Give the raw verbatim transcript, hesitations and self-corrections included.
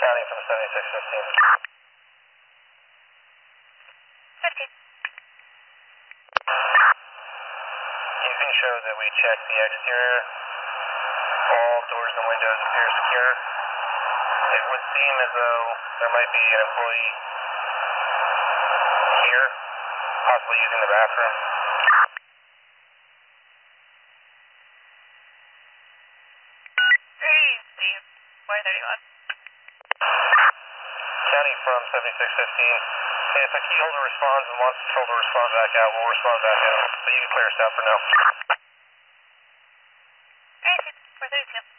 County from seventy-six fifteen. fifteen. You can show that we checked the exterior. All doors and windows appear secure. It would seem as though there might be an employee here, possibly using the bathroom. four thirty-one. County from seventy-six fifteen. If a key holder responds and wants patrol to respond back out, we'll respond back out. But you can clear us out for now. Alright, four thirty-two.